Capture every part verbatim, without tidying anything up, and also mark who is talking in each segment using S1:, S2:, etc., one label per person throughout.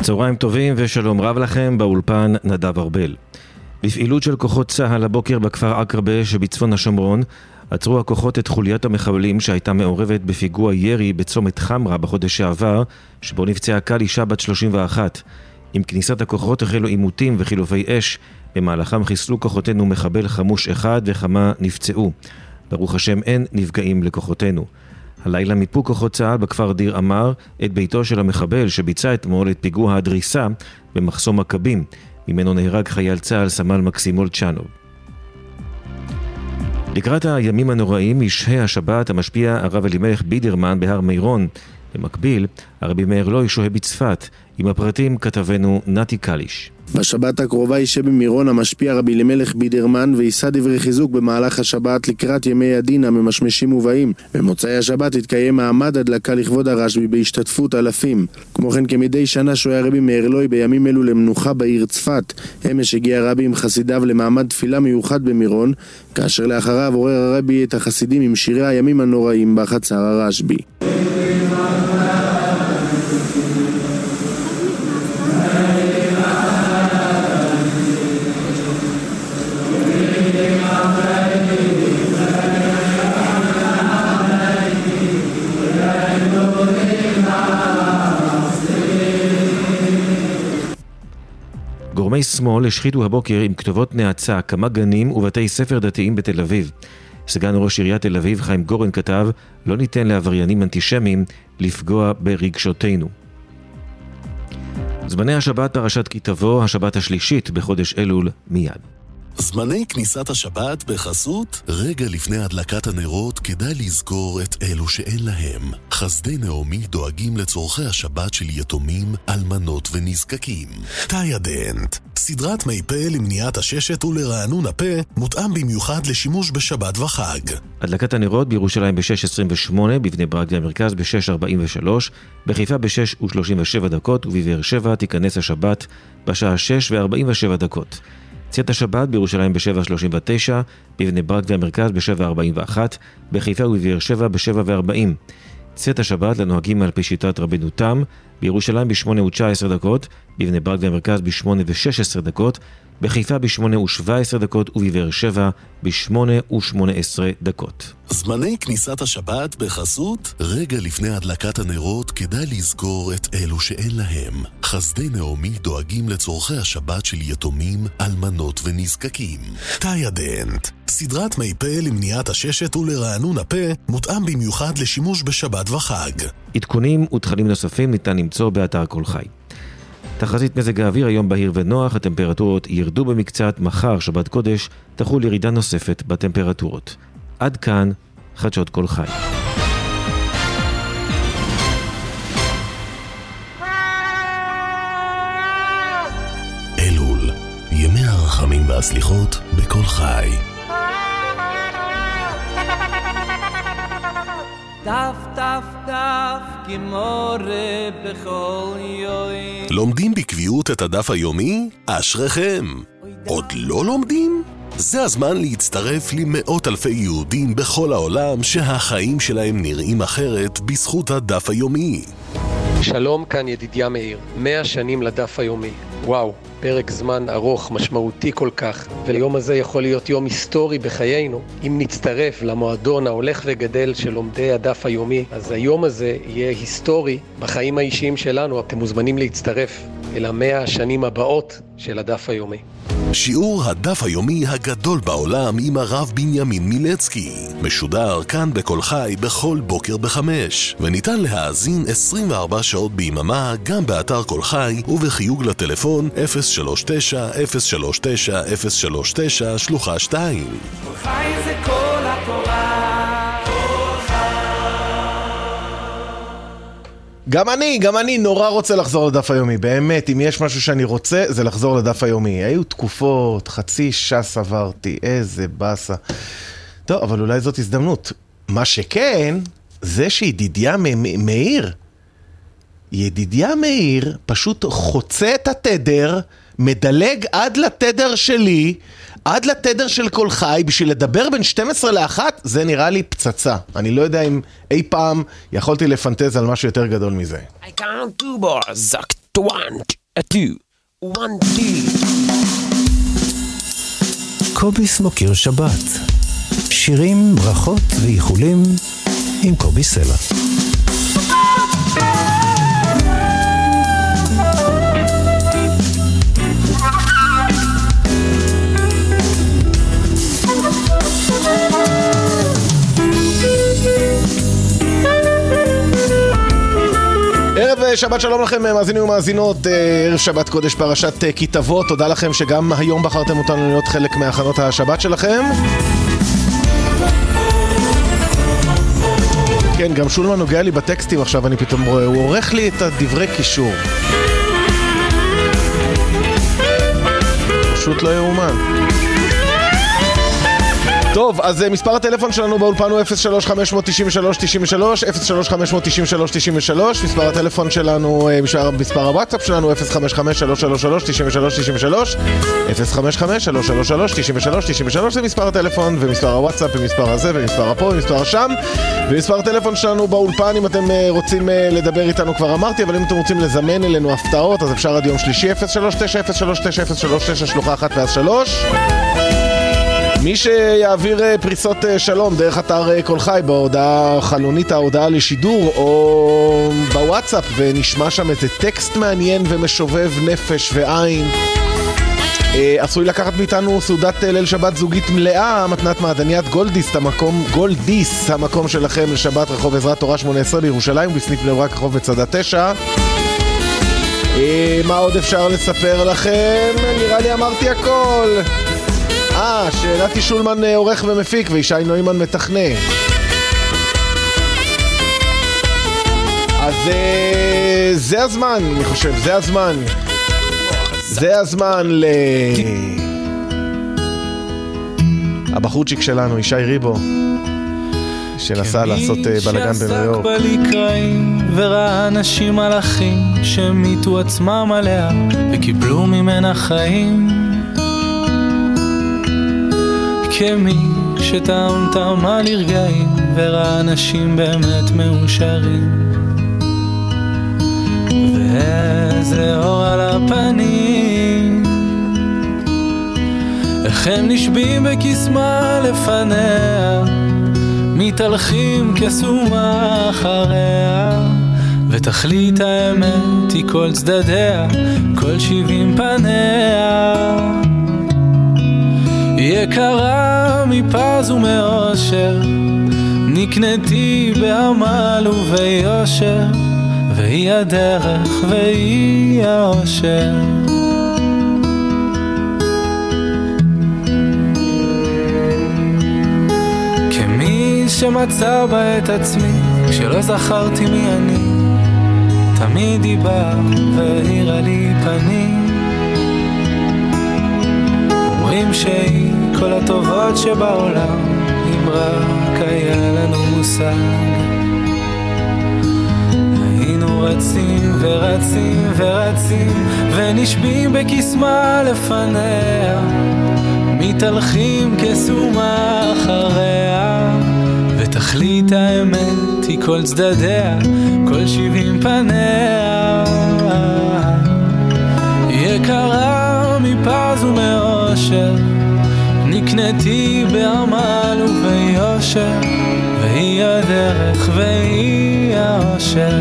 S1: צהריים טובים ושלום רב לכם, באולפן נדב ארבל. בפעילות של כוחות צה"ל הבוקר בכפר עקרבה שבצפון השומרון, עצרו הכוחות את חוליית המחבלים שהייתה מעורבת בפיגוע ירי בצומת חמרה בחודש שעבר, שבו נפצעה קל אישה בת שלושים ואחת. עם כניסת הכוחות החלו עימותים וחילופי אש, במהלכם חיסלו כוחותינו מחבל חמוש אחד וכמה נפצעו. ברוך השם אין נפגעים לכוחותינו. הלילה מיפו כוחות צה"ל בכפר דיר אמר את ביתו של המחבל שביצע אתמול את פיגוע הדריסה במחסום מכבים, ממנו נהרג חייל צה"ל סמל מקסימול צ'אנוב. לקראת הימים הנוראים ישהה השבת המשפיע הרב אלימלך בידרמן בהר מירון. במקביל, הרבי מאיר לוי שוהה בצפת. עם הפרטים כתבנו נתי קליש.
S2: בשבת הקרובה יישב במירון המשפיע רבי אלימלך בידרמן ויישא דברי חיזוק במהלך השבת לקראת ימי הדין הממשמשים ובאים. במוצאי השבת יתקיים מעמד הדלקה לכבוד הרשב"י בהשתתפות אלפים. כמו כן כמדי שנה שוהה הרבי מאיר לוי בימים אלו למנוחה בעיר צפת. אמש הגיע הרבי עם חסידיו למעמד תפילה מיוחד במירון, כאשר לאחריו עורר הרבי את החסידים עם שירי הימים הנוראים בחצר הרשב"י. גורמי שמאל השחיתו הבוקר עם כתובות נאצה כמה גנים ובתי ספר דתיים בתל אביב. סגן ראש עיריית תל אביב חיים גורן כתב, לא ניתן לעבריינים אנטישמיים לפגוע ברגשותינו. זמני השבת פרשת כי תבוא, השבת השלישית בחודש אלול מיד.
S3: זמני כניסת השבת בחסות, רגע לפני הדלקת הנרות כדאי לזכור את אלו שאין להם. חסדי נעמי דואגים לצורכי השבת של יתומים, אלמנות ונזקקים. תאי הדנט, סדרת מי פה למניעת הששת ולרענון הפה, מותאם במיוחד לשימוש בשבת וחג. הדלקת הנרות בירושלים ב-שש עשרים ושמונה, בבני ברק והמרכז ב-שש ארבעים ושלוש, בחיפה ב-שש שלושים ושבע דקות ובבאר שבע תיכנס השבת בשעה שש וארבעים ושבע דקות. ציית השבת בירושלים ב-שבע שלושים ותשע, בבני ברק והמרכז ב-שבע ארבעים ואחת, בחיפה ובבאר שבע ב-שבע וארבעים. ציית השבת לנוהגים על פי שיטת רבנו תם, בירושלים ב-שמונה ותשע עשרה דקות, בבני ברק והמרכז ב-שמונה ושש עשרה דקות, בחיפה ב-שמונה ושבע עשרה דקות ובבאר שבע ב-שמונה ושמונה עשרה דקות. זמני כניסת השבת בחסות, רגע לפני הדלקת הנרות כדאי לזכור את אלו שאין להם. חסדי נעמי דואגים לצורכי השבת של יתומים, אלמנות ונזקקים. תאי הדנט, סדרת מי פה למניעת הששת ולרענון הפה, מותאם במיוחד לשימוש בשבת וחג.
S1: עדכונים ותכנים נוספים ניתן למצוא באתר כל חי. תחזית מזג האוויר היום בהיר ונוח, הטמפרטורות ירדו במקצת, מחר שבת קודש תחול ירידה נוספת בטמפרטורות. עד כאן חדשות כל חי.
S3: אלול, ימי הרחמים והסליחות בכל חי.
S4: דף דף דף כמורה בכל יום.
S3: לומדים בקביעות את הדף היומי? אשריכם. עוד לא לומדים? זה הזמן להצטרף למאות אלפי יהודים בכל העולם שהחיים שלהם נראים אחרת בזכות הדף היומי.
S5: שלום, כאן ידידיה מאיר. מאה שנים לדף היומי. וואו, פרק זמן ארוך, משמעותי כל כך, וליום הזה יכול להיות יום היסטורי בחיינו. אם נצטרף למועדון ההולך וגדל של לומדי הדף היומי, אז היום הזה יהיה היסטורי בחיים האישיים שלנו. אתם מוזמנים להצטרף אל המאה השנים הבאות של הדף היומי.
S3: שיעור הדף היומי הגדול בעולם עם הרב בנימין מילצקי, משודר כאן בכל חי בכל בוקר בחמש, וניתן להאזין עשרים וארבע שעות ביממה גם באתר כל חי ובחיוג לטלפון אפס שלוש תשע אפס שלוש תשע אפס שלוש תשע שלוחה שתיים.
S4: כל חי זה כל התורה, כל חי.
S6: גם אני, גם אני נורא רוצה לחזור לדף היומי, באמת, אם יש משהו שאני רוצה, זה לחזור לדף היומי. היו תקופות, חצי שעה עברתי, איזה בסה. טוב, אבל אולי זאת הזדמנות. מה שכן, זה שידידיה מאיר, ידידיה מאיר פשוט חוצה את התדר, מדלג עד לתדר שלי, עד לתדר של כל חי, בשביל לדבר בין שתים עשרה לאחת, זה נראה לי פצצה. אני לא יודע אם אי פעם יכולתי לפנטז על משהו יותר גדול מזה.
S7: I can't do more, suck to want. a two, one, two.
S8: קוביס מוקיר שבת. שירים, ברכות ואיחולים עם קובי סלע.
S6: ערב שבת שלום לכם מאזינים ומאזינות, ערב שבת קודש פרשת כי תבוא. תודה לכם שגם היום בחרתם אותנו להיות חלק מהכנות השבת שלכם. כן, גם שולמן נוגע לי בטקסטים עכשיו, אני פתאום רואה, הוא עורך לי את הדברי קישור. פשוט לא יאומן. טוב, אז מספר הטלפון שלנו באולפן הוא אפס שלוש חמש תשע שלוש תשע שלוש, אפס שלוש חמש תשע שלוש תשע שלוש, מספר הטלפון שלנו, מספר הוואטסאפ שלנו אפס חמש חמש שלוש שלוש שלוש תשע שלוש תשע שלוש, אפס חמש חמש שלוש שלוש שלוש תשע שלוש תשע שלוש זה מספר הטלפון, ומספר הוואטסאפ, ומספר הזה, ומספר הפה, ומספר שם, ומספר הטלפון שלנו באולפן, אם אתם רוצים לדבר איתנו כבר אמרתי, אבל אם אתם רוצים לזמן אלינו הפתעות, אז אפשר עד יום שלישי אפס שלוש תשע אפס שלוש תשע אפס שלוש תשע שלוחה אחת ואז שלוש. מי שיעביר פריסות שלום דרך אתר כל חי בהודעה חלונית, ההודעה לשידור, או בוואטסאפ, ונשמע שם איזה טקסט מעניין ומשובב נפש ועין, עשוי לקחת מאיתנו סעודת ליל שבת זוגית מלאה, מתנת מעדניית גולדיס, המקום, גולדיס, המקום שלכם לשבת, רחוב עזרת תורה שמונה עשרה בירושלים, בסניף בני ברק רחוב מצדה תשע. מה עוד אפשר לספר לכם? נראה לי אמרתי הכל. אה, שנתי שולמן עורך ומפיק וישי נוימן מתכנן. אז זה הזמן, אני חושב, זה הזמן. זה הזמן ל... הבחורצ'יק שלנו, ישי ריבו, שנסע לעשות בלגן בניו יורק.
S9: כמי שעסק בלקראים וראה אנשים מלאכים שמיתו עצמם עליה וקיבלו ממנה חיים, כמי שטעם טעם על הרגעים וראה אנשים באמת מאושרים, ואיזה אור על הפנים, איך הם נשבים בקסמה לפניה, מתהלכים כסומה אחריה, ותכלית האמת היא כל צדדיה, כל שבעים פניה, יקרה מפז ומאושר, נקנתי בעמל וביושר, והיא הדרך והיא האושר. כמי שמצא בה את עצמי כשלא זכרתי מי אני, תמיד היא באה והאירה לי פנים, אומרים שהיא כל הטובות שבעולם, אם רק היה לנו מושג, היינו רצים ורצים ורצים ונשבים בקסמה לפניה, מתהלכים כסומה אחריה, ותכלית האמת היא כל צדדיה, כל שבעים פניה, יקרה מפז ומאושר, נקנתי בעמל וביושר, והיא הדרך והיא האושר.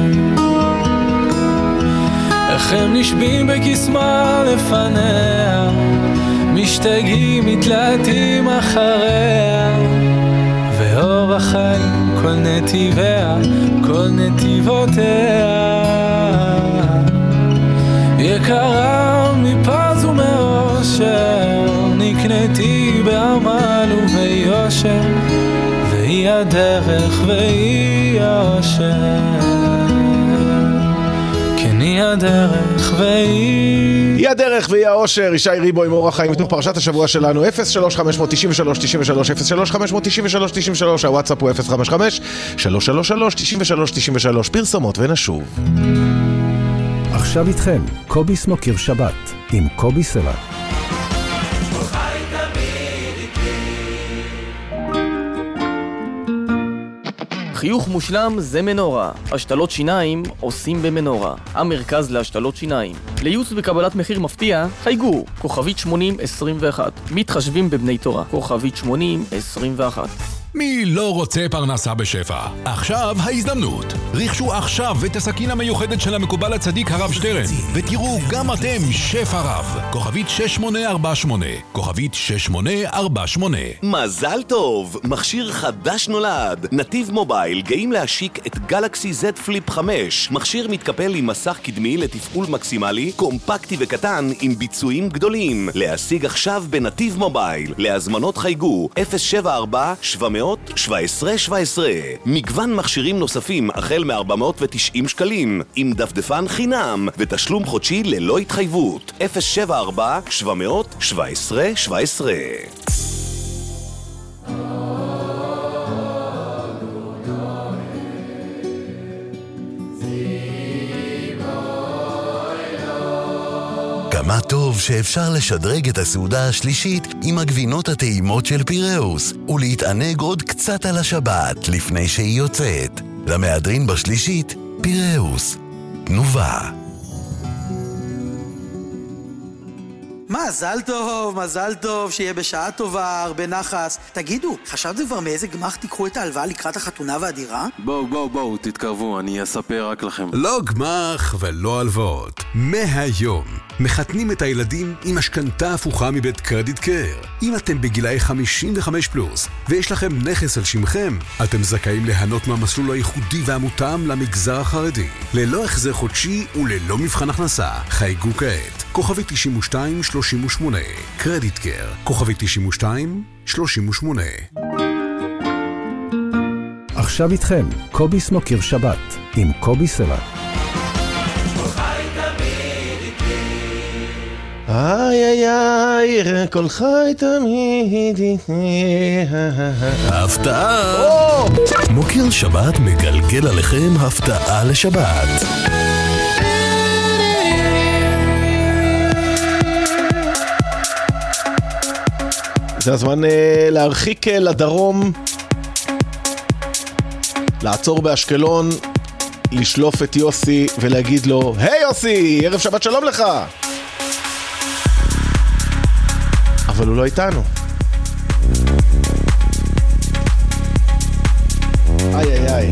S9: איך הם נשבים בקסמה לפניה, משתגעים מתלעטים אחריה, ואור החיים כל נתיביה, כל נתיבותיה, יקרה מפז ומאושר, נקנתי בעמל וביושר, והיא הדרך והיא האושר, כן היא הדרך והיא
S6: היא הדרך והיא האושר. ישי ריבו עם אור החיים מתוך פרשת השבוע שלנו, אפס שלוש חמש תשע שלוש תשע שלוש, אפס שלוש חמש תשע שלוש תשע שלוש, הוואטסאפ הוא אפס חמש חמש שלוש שלוש שלוש תשע שלוש תשע שלוש. פרסומות ונשוב.
S8: עכשיו איתכם קוביס מוקיר שבת עם קובי סלע.
S10: חיוך מושלם זה מנורה. השתלות שיניים עושים במנורה. המרכז להשתלות שיניים. לייעוץ וקבלת מחיר מפתיע, חייגו, כוכבית שמונים עשרים ואחת. מתחשבים בבני תורה, כוכבית שמונים עשרים ואחת.
S11: מי לא רוצה פרנסה בשפע? עכשיו ההזדמנות. רכשו עכשיו את הסכין המיוחדת של המקובל הצדיק הרב שטרן, ותראו גם אתם שפע רב. כוכבית שש שמונה ארבע שמונה, כוכבית שש שמונה ארבע שמונה.
S12: מזל טוב, מכשיר חדש נולד. נתיב מובייל גאים להשיק את גלקסי Z פליפ חמש, מכשיר מתקפל עם מסך קדמי לתפעול מקסימלי, קומפקטי וקטן עם ביצועים גדולים. להשיג עכשיו בנתיב מובייל. להזמנות חייגו אפס שבע ארבע שבע מאות שבע עשרה שבע עשרה. מגוון מכשירים נוספים החל מ-ארבע מאות ותשעים שקלים, עם דפדפן חינם ותשלום חודשי ללא התחייבות. אפס שבע ארבע שבע מאות שבע עשרה שבע עשרה.
S3: כמה טוב שאפשר לשדרג את הסעודה השלישית עם הגבינות הטעימות של פיראוס, ולהתענג עוד קצת על השבת לפני שהיא יוצאת. למהדרין בשלישית, פיראוס. תנובה.
S13: מזל טוב, מזל טוב, שיהיה בשעה טובה, הרבה נחס. תגידו, חשבתם כבר מאיזה גמח תיקחו את ההלוואה לקראת החתונה והדירה?
S14: בואו, בואו, בואו, תתקרבו, אני אספר רק לכם.
S11: לא גמח ולא הלוואות. מהיום מחתנים את הילדים עם משכנתה הפוכה מבית קרדיט קר. אם אתם בגילאי חמישים וחמש פלוס ויש לכם נכס על שמכם, אתם זכאים ליהנות מהמסלול הייחודי והמותאם למגזר החרדי, ללא החזר חודשי וללא מבחן הכנסה. חייגו כעת, כוכבי תשעים ושתיים שלושים ושמונה. קרדיט קר, כוכבי תשעים ושתיים שלושים ושמונה.
S8: עכשיו איתכם, קובי סמוקר שבת עם קובי סלע.
S6: איי איי איי, כל חי תמיד איתי.
S3: הפתעה! מוקר שבת מגלגל עליכם הפתעה לשבת.
S6: זה הזמן להרחיק לדרום, לעצור באשקלון, לשלוף את יוסי ולהגיד לו, היי יוסי, ערב שבת שלום לך. אבל הוא לא איתנו. איי איי איי.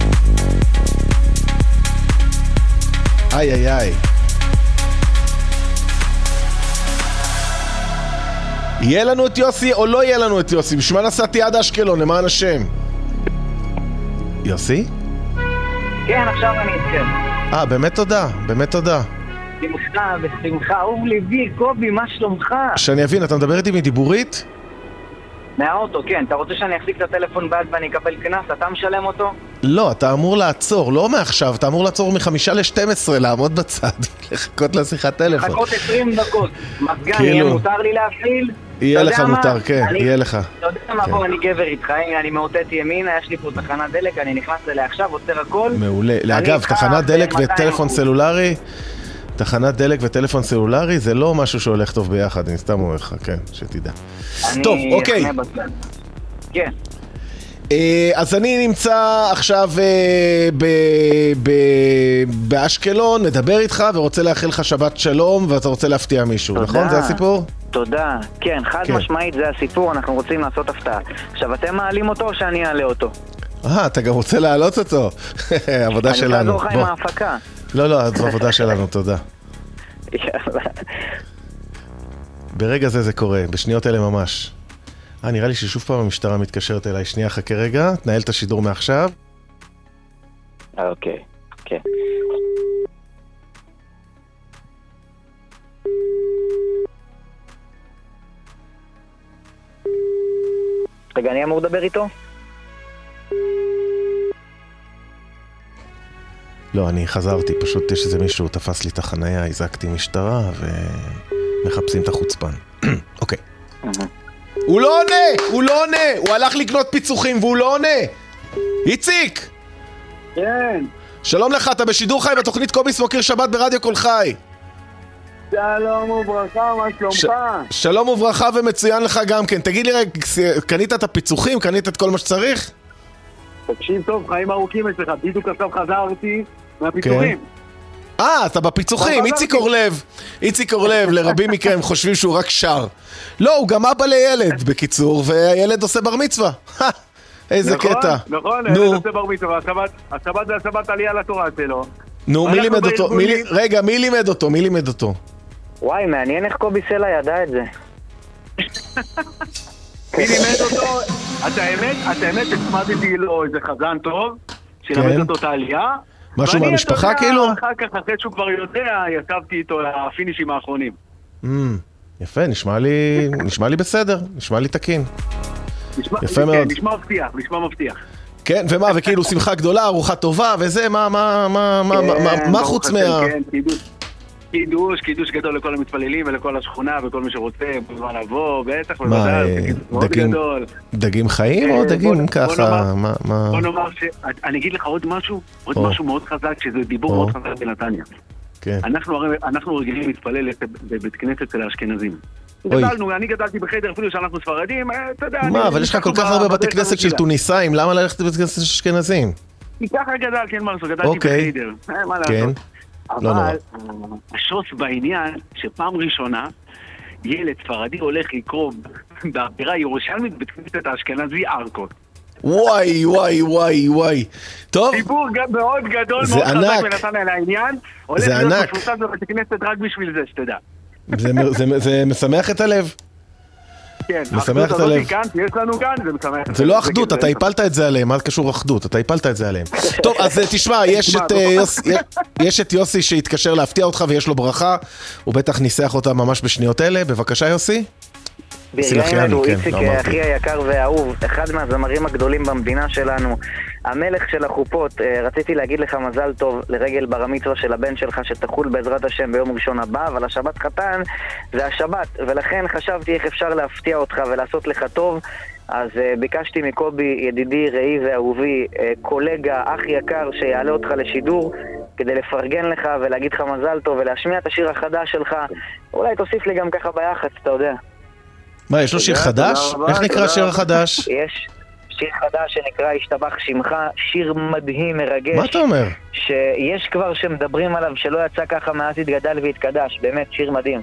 S6: איי איי איי. יהיה לנו את יוסי או לא יהיה לנו את יוסי? בשמה נסעתי עד אשקלון, למען השם. יוסי?
S15: כן, עכשיו אני איתכם.
S6: אה, באמת תודה, באמת תודה.
S15: שמחה ושמחה, אהוב ליבי, קובי, מה שלומך?
S6: שאני אבין, אתה מדבר איתי מדיבורית?
S15: מהאוטו, כן. אתה רוצה שאני אחזיק את הטלפון ביד ואני אקבל כנס? אתה משלם אותו?
S6: לא, אתה אמור לעצור, לא מעכשיו, אתה אמור לעצור מחמישה לשתים עשרה, לעמוד בצד, לחכות לשיחת טלפון.
S15: לחכות עשרים דקות. מזגן, יהיה מותר לי להפעיל?
S6: יהיה לך מותר, כן, יהיה לך.
S15: אתה יודע מה, בוא, אני גבר איתך, אני מאותת ימינה, יש לי פה תחנת דלק, אני נכנס אליה עכשיו, עוצר הכל.
S6: מעולה. אגב, תחנת דלק וטלפון סלולרי, תחנת דלק וטלפון סלולרי זה לא משהו שהולך טוב ביחד, אני סתם אומר לך, כן, שתדע. טוב, אוקיי.
S15: כן.
S6: אז אני נמצא עכשיו באשקלון, מדבר איתך ורוצה לאחל לך שבת שלום ואתה רוצה להפתיע מישהו, נכון? זה הסיפור?
S15: תודה, כן, חד משמעית זה הסיפור, אנחנו רוצים לעשות הפתעה. עכשיו, אתם מעלים אותו או שאני אעלה אותו?
S6: אה, אתה גם רוצה להעלות אותו? עבודה שלנו.
S15: אני רוצה לעזור לך עם ההפקה.
S6: לא, לא, זו עבודה שלנו, תודה.
S15: יאללה.
S6: ברגע זה זה קורה, בשניות אלה ממש. אה, נראה לי ששוב פעם המשטרה מתקשרת אליי. שנייה, חכה רגע, תנהל את השידור מעכשיו.
S15: אוקיי, כן. רגע, אני אמור לדבר איתו?
S6: לא, אני חזרתי, פשוט יש איזה מישהו תפס לי את החנייה, הזעקתי משטרה ומחפשים את החוצפן. אוקיי. הוא לא עונה! הוא לא עונה! הוא הלך לקנות פיצוחים והוא לא עונה! איציק!
S15: כן.
S6: שלום לך, אתה בשידור חי בתוכנית קובי סמוקר שבת ברדיו כל חי.
S15: שלום וברכה, מה שלומך?
S6: שלום וברכה ומצוין לך גם כן. תגיד לי רגע, קנית את הפיצוחים? קנית את כל מה שצריך?
S16: תקשיב טוב, חיים ארוכים אצלך, בדיוק עכשיו חזרתי מהפיצוחים.
S6: אה, אתה בפיצוחים, איציק אורלב. איציק אורלב, לרבים מכם חושבים שהוא רק שר. לא, הוא גם אבא לילד, בקיצור, והילד עושה בר מצווה. איזה קטע.
S16: נכון, הילד עושה בר מצווה, השבת זה השבת עלייה לתורה שלו.
S6: נו, מי לימד אותו? רגע, מי לימד אותו? מי לימד אותו?
S15: וואי, מעניין איך קובי סלע ידע את זה.
S16: מי לימד אותו? את האמת, את האמת, הצמדתי לו איזה חזן טוב, שלמד אותו את העלייה.
S6: משהו מהמשפחה כאילו?
S16: אחר כך, אחרי שהוא כבר יודע, ישבתי איתו לפינישים האחרונים.
S6: יפה, נשמע לי, נשמע לי בסדר, נשמע לי תקין.
S16: יפה מאוד. נשמע מבטיח, נשמע מבטיח.
S6: כן, ומה, וכאילו שמחה גדולה, ארוחה טובה, וזה, מה, מה, מה, מה חוץ מה...
S16: כן, קידוש, קידוש, קידוש גדול לכל המתפללים ולכל השכונה וכל מי שרוצה, בזמן לבוא, בטח,
S6: מה, דגים חיים או דגים ככה?
S16: בוא נאמר ש... אני אגיד לך עוד משהו, עוד משהו מאוד חזק, שזה דיבור מאוד חזק בנתניה. אנחנו רגילים להתפלל בבית כנסת של האשכנזים. גדלנו, אני גדלתי בחדר, אפילו שאנחנו ספרדים, אתה יודע...
S6: מה, אבל יש לך כל כך הרבה בתי כנסת של טוניסאים, למה ללכת לבית כנסת של אשכנזים?
S16: כי ככה גדלתי, אין מה לעשות, גדלתי בחדר, מה לעשות? אבל השוס בעניין, שפעם ראשונה, ילד ספרדי הולך לקרוא באווירה ירושלמית בית כנסת האשכנזי ארקות.
S6: וואי, וואי, וואי, וואי. טוב.
S16: דיבור מאוד גדול, מאוד חזק ונתן על העניין.
S6: זה ענק.
S16: הולך להיות מפורסם בבית כנסת רק בשביל זה, שתדע.
S6: זה משמח את הלב.
S16: כן, האחדות הזאת כאן, יש לנו כאן, זה משמח את הלב.
S6: זה לא אחדות, אתה הפלת את זה עליהם, מה קשור אחדות? אתה הפלת את זה עליהם. טוב, אז תשמע, יש את יוסי שהתקשר להפתיע אותך ויש לו ברכה, הוא בטח ניסח אותה ממש בשניות אלה. בבקשה יוסי.
S15: ברגענו, איציק, אחי היקר והאהוב, אחד מהזמרים הגדולים במדינה שלנו, המלך של החופות, רציתי להגיד לך מזל טוב לרגל בר המצווה של הבן שלך שתחול בעזרת השם ביום ראשון הבא, אבל השבת חתן זה השבת, ולכן חשבתי איך אפשר להפתיע אותך ולעשות לך טוב, אז ביקשתי מקובי, ידידי, ראי ואהובי, קולגה, אח יקר, שיעלה אותך לשידור כדי לפרגן לך ולהגיד לך מזל טוב ולהשמיע את השיר החדש שלך, אולי תוסיף לי גם ככה ביחד, אתה יודע.
S6: מה, יש לו שיר חדש? איך נקרא השיר החדש?
S15: יש שיר חדש שנקרא השתבח שמך, שיר מדהים, מרגש.
S6: מה אתה אומר?
S15: שיש כבר שמדברים עליו שלא יצא ככה מאז התגדל והתקדש, באמת שיר מדהים.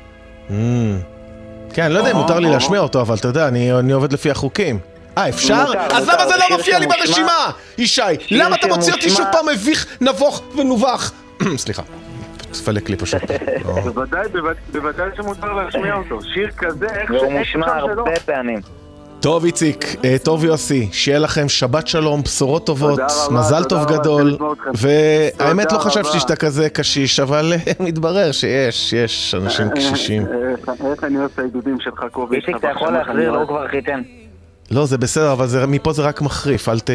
S6: כן, לא יודע אם מותר לי להשמיע אותו, אבל אתה יודע, אני עובד לפי החוקים. אה, אפשר? אז למה זה לא מופיע לי ברשימה? ישי, למה אתה מוציא אותי שוב פעם מביך, נבוך ונובח? סליחה. תפלק לי פשוט.
S16: בוודאי, בוודאי שמותר להשמיע אותו. שיר כזה, איך
S15: והוא מושמע הרבה פעמים.
S6: טוב איציק, טוב יוסי, שיהיה לכם שבת שלום, בשורות טובות, מזל טוב גדול, והאמת לא חשבתי שאתה כזה קשיש, אבל מתברר שיש, יש אנשים קשישים.
S16: איך אני עושה העידודים שלך קובי?
S15: איציק, אתה יכול להחזיר, לא כבר חיתן.
S6: לא, זה בסדר, אבל מפה זה רק מחריף, אל ת...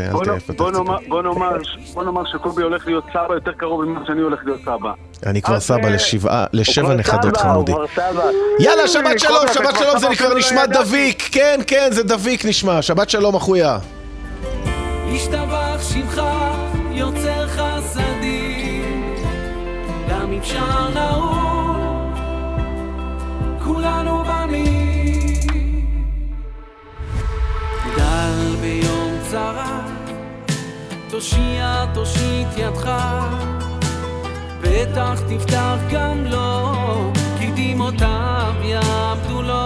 S16: בוא נאמר שקובי הולך להיות סבא יותר קרוב ממה שאני הולך להיות סבא.
S6: אני כבר סבא לשבע נכדות חמודי. יאללה, שבת שלום, שבת שלום, זה כבר נשמע דביק. כן, כן, זה דביק נשמע. שבת שלום, אחויה.
S4: ישתבח שמך, יוצר חסדים, גם אפשר נעול, כולנו במים. גדל ביום צרה, תושיע, תושיט ידך, בטח תפתח גם לו, כי דמעותיו יעבדו לו.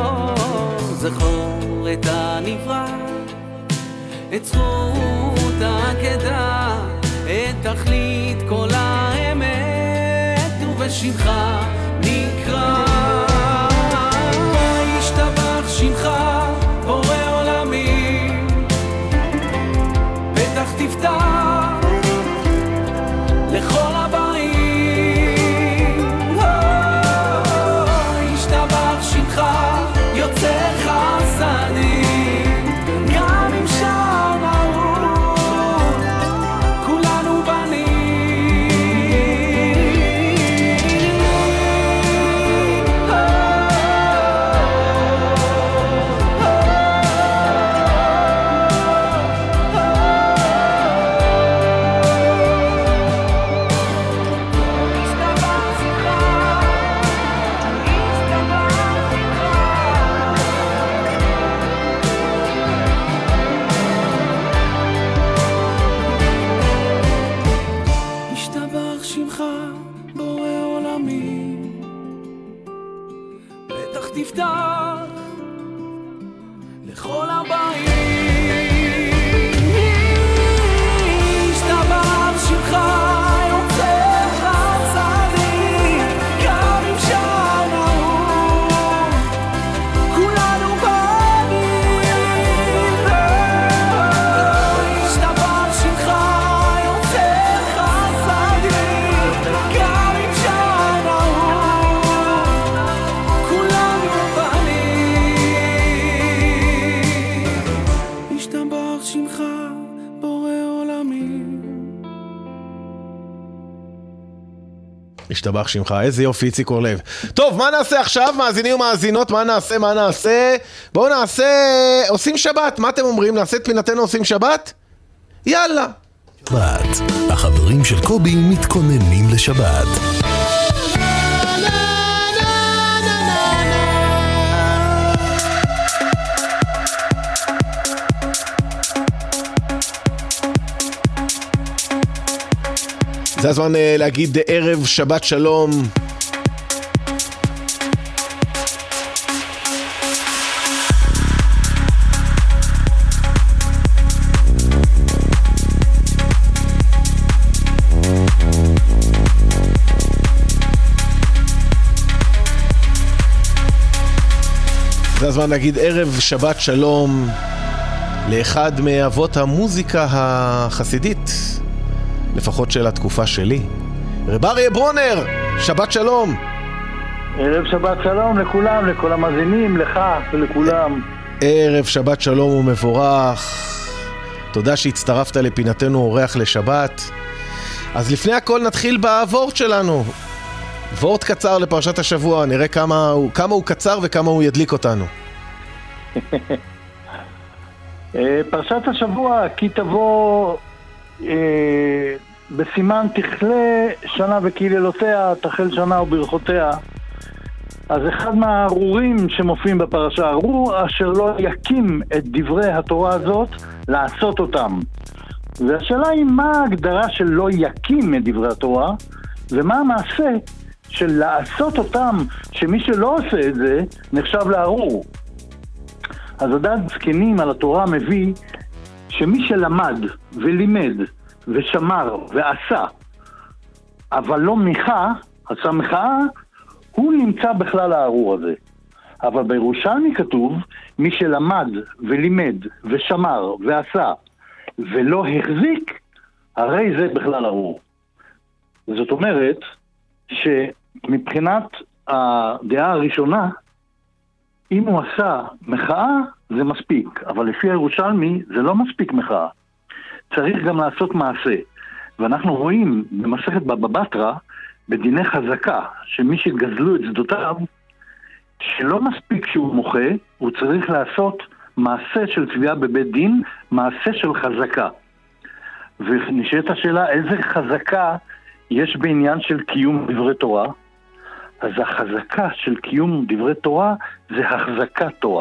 S4: זכור את הנברא, את זכות העקדה, את תכלית כל האמת, ובשמך נקרא. ישתבח שמך, בורא עולמים, בטח תפתח לכל הבאים. ישתבח שמך, יוצר חסדים, גם אם שער נעול, כולנו בנים. שמך בורא עולמים, בטח תפתח לכל הבאים. השתבח שמך יוצא חצדים, קרים שרנו כולנו בנים. השתבח שמך יוצא חצדים, קרים שרנו כולנו בנים. השתבח שמך בורא עולמים.
S6: השתבח שמך, איזה יופי, איציק אורלב. טוב, מה נעשה עכשיו, מאזינים ומאזינות? מה נעשה, מה נעשה? בואו נעשה, עושים שבת, מה אתם אומרים? נעשה את פינתנו עושים שבת? יאללה.
S3: שבת, החברים של קובי מתכוננים לשבת.
S6: זה הזמן uh, להגיד ערב שבת שלום. זה הזמן להגיד ערב שבת שלום לאחד מאבות המוזיקה החסידית, לפחות של התקופה שלי. רב אריה ברונר, שבת שלום.
S17: ערב שבת שלום לכולם, לכל המאזינים, לך ולכולם.
S6: ערב שבת שלום ומבורך. תודה שהצטרפת לפינתנו אורח לשבת. אז לפני הכל נתחיל בוורט שלנו. וורט קצר לפרשת השבוע, נראה כמה הוא, כמה הוא קצר וכמה הוא ידליק אותנו.
S17: פרשת השבוע, כי תבוא בסימן תכלה שנה וקללותיה, תחל שנה וברכותיה. אז אחד מהארורים שמופיעים בפרשה, ארור אשר לא יקים את דברי התורה הזאת לעשות אותם. והשאלה היא מה ההגדרה של לא יקים את דברי התורה, ומה המעשה של לעשות אותם, שמי שלא עושה את זה נחשב לארור. אז הדעת זקנים על התורה מביא שמי שלמד ולימד ושמר ועשה, אבל לא מיכה, עשה מחאה, הוא נמצא בכלל הארור הזה. אבל בירושלמי כתוב, מי שלמד ולימד ושמר ועשה ולא החזיק, הרי זה בכלל ארור. זאת אומרת שמבחינת הדעה הראשונה, אם הוא עשה מחאה זה מספיק, אבל לפי הירושלמי זה לא מספיק מחאה. צריך גם לעשות מעשה. ואנחנו רואים במסכת בבא בתרא, בדיני חזקה, שמי שגזלו את שדותיו, שלא מספיק שהוא מוחה, הוא צריך לעשות מעשה של תביעה בבית דין, מעשה של חזקה. ונשאלת השאלה, איזה חזקה יש בעניין של קיום דברי תורה? אז החזקה של קיום דברי תורה זה החזקת תורה.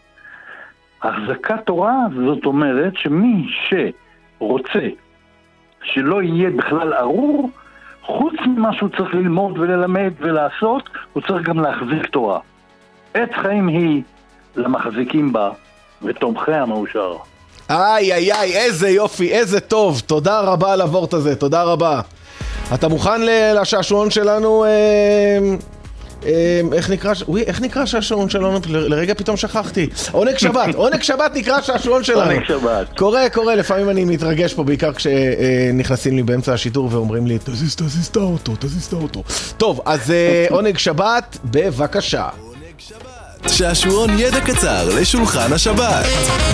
S17: החזקת תורה זאת אומרת שמי שרוצה שלא יהיה בכלל ארור, חוץ ממה שהוא צריך ללמוד וללמד ולעשות, הוא צריך גם להחזיק תורה. עת חיים היא למחזיקים בה ותומכי המאושר.
S6: איי איי איי, איזה יופי, איזה טוב. תודה רבה על הוורט הזה, תודה רבה. אתה מוכן לשעשועון שלנו? אה, אה, איך נקרא? וואי, איך נקרא השעשועון שלנו? לרגע פתאום שכחתי. עונג שבת, עונג שבת נקרא השעשועון שלנו.
S17: עונג שבת.
S6: קורה, קורה, לפעמים אני מתרגש פה, בעיקר כשנכנסים לי באמצע השידור ואומרים לי, תזיז, תזיז את האוטו, תזיז את האוטו. טוב, אז עונג שבת, בבקשה.
S3: שעשועון ידע קצר לשולחן השבת.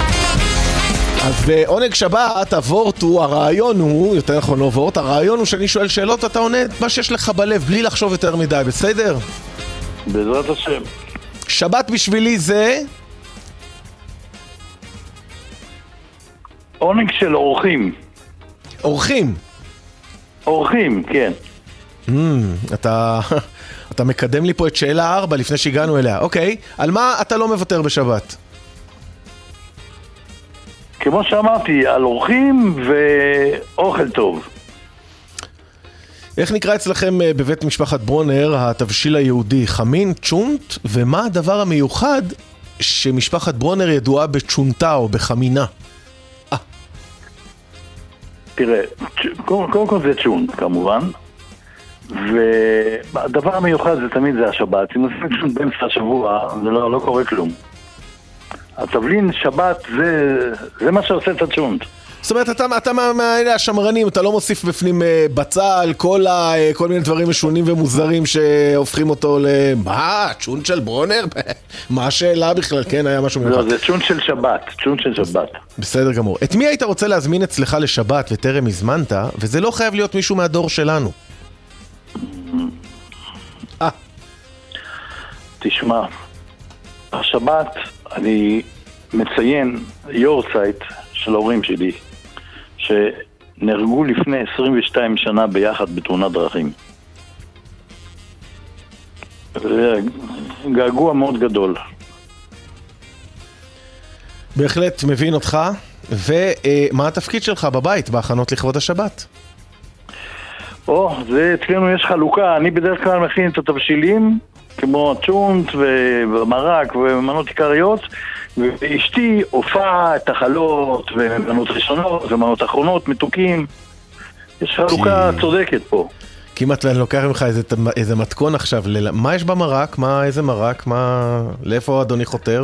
S6: אז בעונג שבת, הוורט הוא, הרעיון הוא, יותר נכון לא וורט, הרעיון הוא שאני שואל שאלות, אתה עונה מה שיש לך בלב, בלי לחשוב יותר מדי, בסדר?
S17: בעזרת השם.
S6: שבת בשבילי זה?
S17: עונג של אורחים.
S6: אורחים?
S17: אורחים, כן.
S6: Mm, אתה, אתה מקדם לי פה את שאלה ארבע לפני שהגענו אליה. אוקיי, על מה אתה לא מוותר בשבת?
S17: כמו שאמרתי, על אורחים ואוכל טוב.
S6: איך נקרא אצלכם בבית משפחת ברונר התבשיל היהודי? חמין, צ'ונט? ומה הדבר המיוחד שמשפחת ברונר ידועה בצ'ונטה או בחמינה?
S17: תראה, קודם כל זה צ'ונט כמובן, והדבר המיוחד זה תמיד זה השבת. אם עושים צ'ונט באמצע השבוע, זה לא, לא קורה כלום. התבלין שבת זה, זה מה שעושה את הצ'ונט.
S6: זאת אומרת, אתה, אתה מהאלה השמרנים, אתה לא מוסיף בפנים בצל, קולה, כל מיני דברים משונים ומוזרים שהופכים אותו למה? צ'ונט של ברונר? מה השאלה בכלל? כן, היה משהו מיוחד.
S17: לא, זה צ'ונט של שבת, צ'ונט של שבת.
S6: בסדר גמור. את מי היית רוצה להזמין אצלך לשבת וטרם הזמנת, וזה לא חייב להיות מישהו מהדור שלנו?
S17: אה. תשמע, השבת אני מציין יורצייט של ההורים שלי, שנהרגו לפני עשרים ושתיים שנה ביחד בתאונת דרכים. געגוע מאוד גדול.
S6: בהחלט מבין אותך. ומה התפקיד שלך בבית בהכנות לכבוד השבת?
S17: או, זה אצלנו יש חלוקה. אני בדרך כלל מכין את התבשילים כמו צ'ונט ומרק ומנות עיקריות, ואשתי הופעה את החלות ומנות ראשונות ומנות אחרונות, מתוקים. יש חלוקה כי... צודקת פה.
S6: כמעט אני לוקח ממך איזה, איזה מתכון עכשיו. ל... מה יש במרק? מה, איזה מרק? מה... לאיפה אדוני חותר?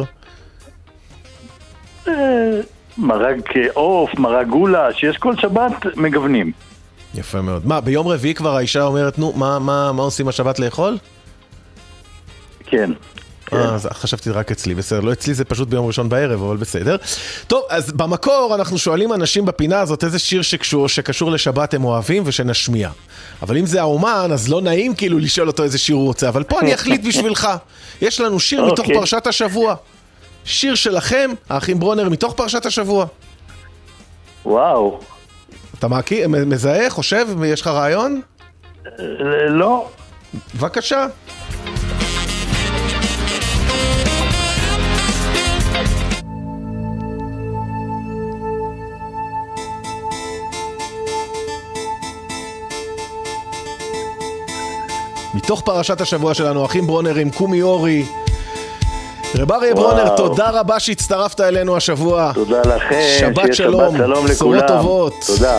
S17: מרק אוף, מרק גולה, שיש כל שבת מגוונים.
S6: יפה מאוד. מה, ביום רביעי כבר האישה אומרת, נו, מה, מה, מה עושים השבת לאכול?
S17: כן.
S6: אה, אז חשבתי רק אצלי, בסדר, לא אצלי, זה פשוט ביום ראשון בערב, אבל בסדר. טוב, אז במקור אנחנו שואלים אנשים בפינה הזאת איזה שיר שקשור, שקשור לשבת הם אוהבים ושנשמיע. אבל אם זה האומן, אז לא נעים כאילו לשאול אותו איזה שיר הוא רוצה, אבל פה אני אחליט בשבילך. יש לנו שיר מתוך פרשת השבוע. שיר שלכם, האחים ברונר, מתוך פרשת השבוע.
S17: וואו.
S6: אתה מכיר, מזהה, חושב, יש לך רעיון?
S17: לא.
S6: בבקשה. מתוך פרשת השבוע שלנו, אחים ברונר עם קומי אורי. רב אריה ברונר, תודה רבה שהצטרפת אלינו השבוע.
S17: תודה לכם.
S6: שבת שלום.
S17: שבת שלום
S6: בשורות
S17: לכולם.
S6: טובות.
S17: תודה.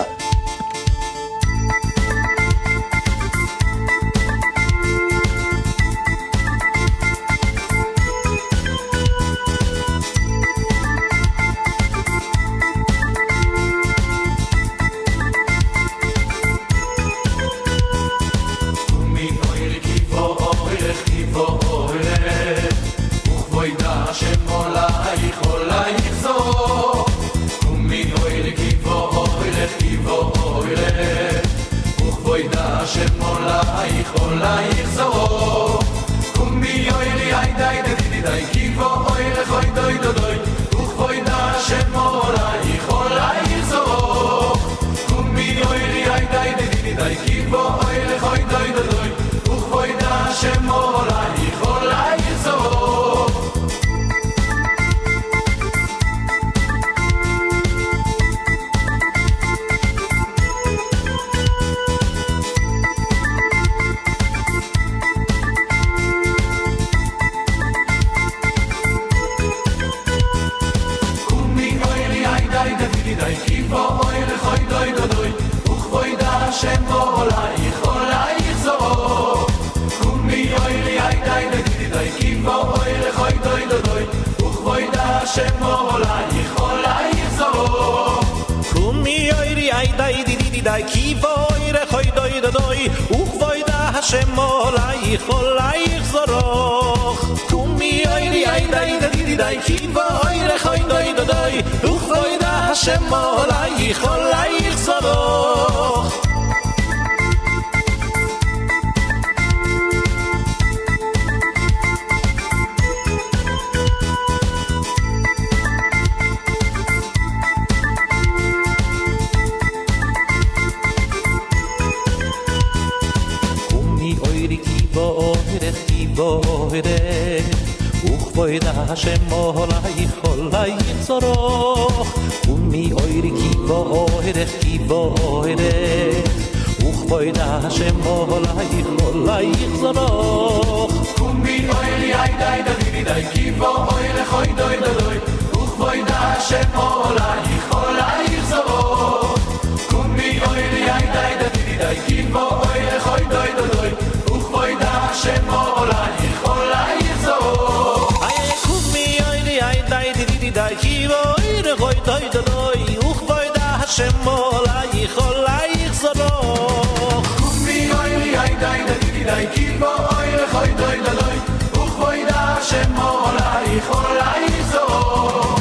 S18: וכבוד השם עולייך עולייך זרוך
S4: קומי אוי לי אי די דדי די קיבו אוי לכוי דוי דוי וכבוד השם עולייך עולייך זרוך קומי אוי לי אי די דדי די קיבו אוי לכוי דוי דוי וכבוד השם עולייך עולייך זרוך
S18: איי קומי אוי לי אי די דדי די קיבו אוי לכוי דוי דוי וכבוד השם עולייך עולייך זרוך
S4: קומי אוי לי אי די דדי די קיבו אוי לכוי דוי דוי וכבוד השם עולייך עולייך זרוך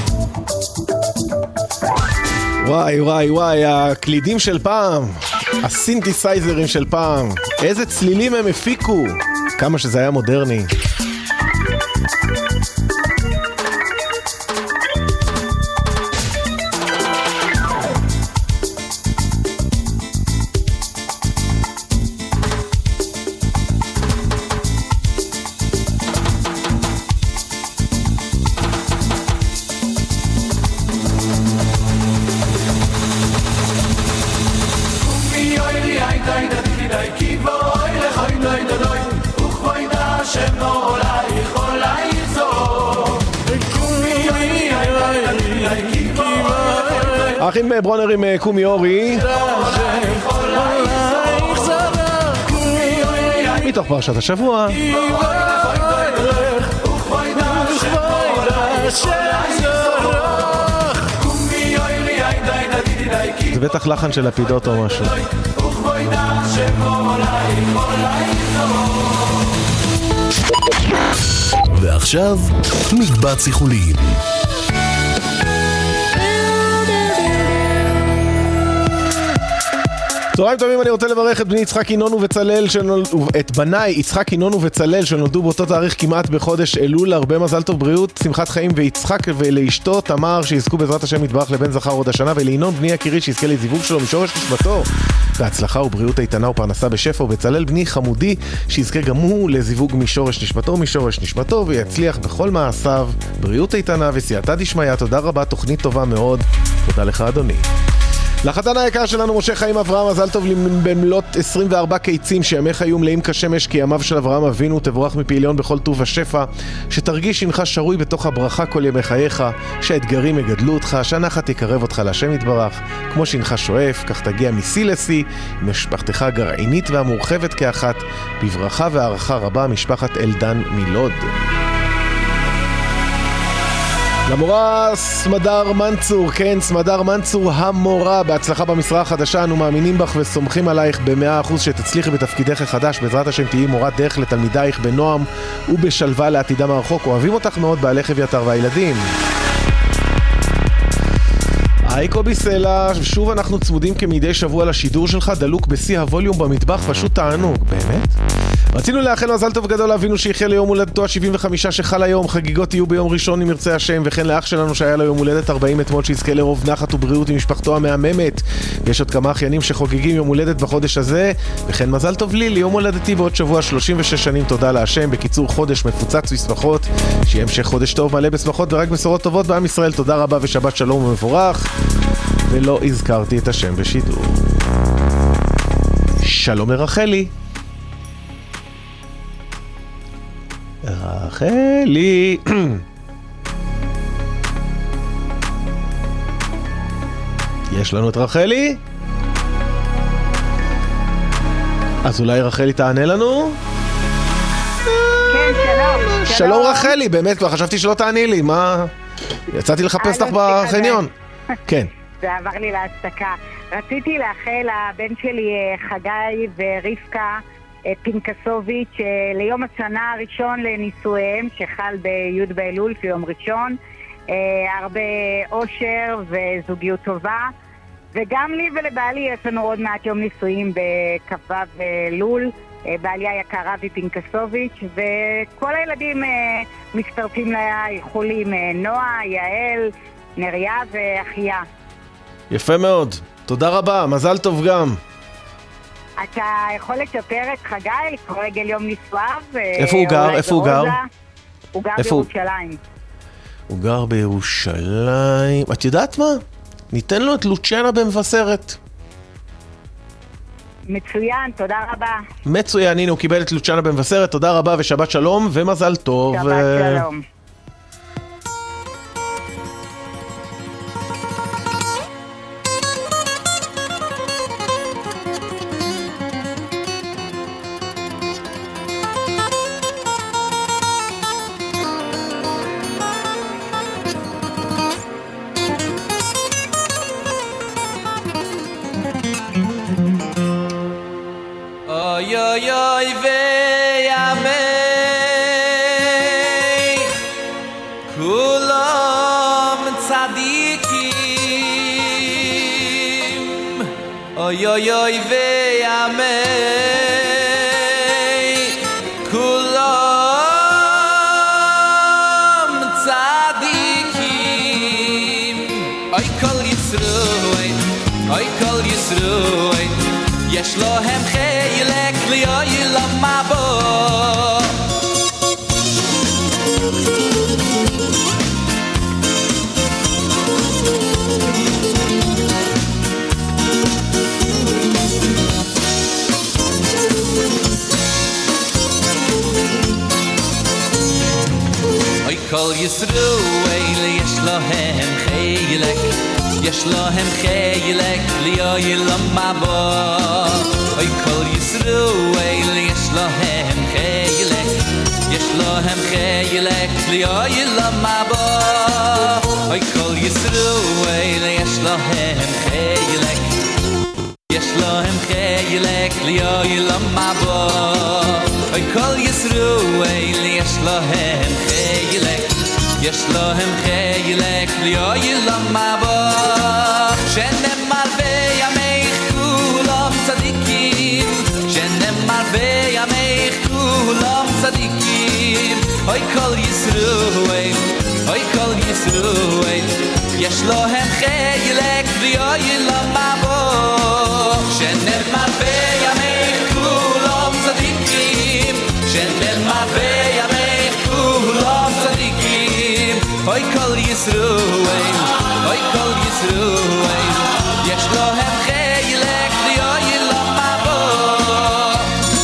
S6: וואי וואי וואי, הקלידים של פעם, הסינתסייזרים של פעם, איזה צלילים הם הפיקו, כמה שזה היה מודרני. אחים ברונר עם קומי אורי מתוך פרשת השבוע. זה בטח לחן של לפידות או משהו.
S3: ועכשיו מקבץ איחולים.
S6: צהריים טובים, אני רוצה לברך את בני יצחק ינון ובצלל שנולדו, את בניי יצחק ינון ובצלל שנולדו באותו תאריך כמעט בחודש אלול. הרבה מזל טוב, בריאות, שמחת חיים, ויצחק ולאשתו תמר שיזכו בעזרת השם יתברך לבן זכר עוד השנה, ולינון בני יקירי שיזכה לזיווג שלו משורש נשמתו בהצלחה ובריאות איתנה ופרנסה בשפע, ובצלל בני חמודי שיזכה גם הוא לזיווג משורש נשמתו משורש נשמתו ויצליח בכל מעשיו, בריאות איתנה וסייעתא דשמיא. תודה רבה, תוכנית טובה מאוד, תודה לך אדוני. לחתן היקר שלנו משה חיים אברהם, מזל טוב במלאת עשרים וארבע קיצים, שימיך היו מלאים כשמש כימיו של אברהם אבינו, תבורך מפעיליון בכל טוב ושפע, שתרגיש שינך שרוי בתוך הברכה כל ימי חייך, שהאתגרים יגדלו אותך, שהנחת יקרב אותך להשם יתברך, כמו שינך שואף, כך תגיע מסי לסי, משפחתך הגרעינית והמורחבת כאחת, בברכה והערכה רבה, משפחת אלדן מלוד. למורה סמדר מנצור, כן, סמדר מנצור המורה, בהצלחה במשרה החדשה, אנו מאמינים בך וסומכים עלייך במאה אחוז שתצליחי בתפקידך החדש, בעזרת השם תהיי מורת דרך לתלמידייך בנועם ובשלווה לעתידם הרחוק. אוהבים אותך מאוד בעלך אביתר והילדים. היי קובי סלע, שוב אנחנו צמודים כמדי שבוע לשידור שלך, דלוק בשיא הווליום במטבח, פשוט תענוג, באמת? רצינו לאחל מזל טוב גדול לאבינו שיחיה ליום הולדתו ה-שבעים וחמש שחל היום, חגיגות יהיו ביום ראשון אם ירצה השם, וכן לאח שלנו שהיה לו יום הולדת ארבעים אתמול, שיזכה לרוב נחת ובריאות עם משפחתו המהממת, ויש עוד כמה אחיינים שחוגגים יום הולדת בחודש הזה, וכן מזל טוב לי ליום הולדתי בעוד שבוע שלושים ושש שנים, תודה להשם. בקיצור, חודש מפוצץ בשמחות, שיהיה המשך חודש טוב מלא בשמחות ורק בשורות טובות בעם ישראל. תודה רבה ושבת שלום ומבורך. ולא הזכרתי את השם בשידור. שלום לרחלי. רחלי. יש לנו את רחלי? אז אולי רחלי תענה לנו?
S19: כן, שלום.
S6: שלום רחלי, באמת כבר חשבתי שלא תעני לי, מה? יצאתי לחפש לך בחניון. כן.
S19: זה עבר לי להצדקה. רציתי לאחל לבן שלי חגי ורבקה פינקסוביץ' ליום השנה הראשון לנישואיהם שחל בי' באלול כיום ראשון, הרבה אושר וזוגיות טובה, וגם לי ולבעלי יש לנו עוד מעט יום נישואים בכ"ו אלול, בעלי היקר אבי פינקסוביץ', וכל הילדים מצטרפים לאיחולים, נועה, יעל, נריה ואחיה.
S6: יפה מאוד, תודה רבה, מזל טוב גם.
S19: אתה יכול לספר את חגי, לרגל יום נישואיו?
S6: איפה הוא גר? איפה הוא גר?
S19: הוא גר בירושלים.
S6: הוא גר בירושלים. את יודעת מה? ניתן לו את לוצ'נה במבשרת.
S19: מצוין, תודה רבה.
S6: מצוין, הנה הוא קיבל את לוצ'נה במבשרת, תודה רבה ושבת שלום ומזל טוב.
S19: שבת שלום.
S4: Oy oy oy ve yamei kulam tzadikim Oy oy oy ve yamei kulam tzadikim Oy kol Yisroel Oy kol Yisroel יש להם חלק ליועיל המבוא אוי כל ישראל יש להם חלק יש להם חלק ליועיל המבוא אוי כל ישראל יש להם חלק יש להם חלק ליועיל המבוא אוי כל ישראל יש להם חלק יש להם חלק ליועיל המבוא אוי כל ישראל יש להם חלק יש להם חלק ליועיל המבוא שנאמר בימייך כולם צדיקים שנאמר בימייך כולם צדיקים אוי כל ישראל אוי כל ישראל יש להם חלק ליועיל המבוא שנאמר בימייך כולם צדיקים שנאמר בימייך כולם צדיקים אוי כל ישראל אוי כל ישראל יש להם חלק ליועיל המבוא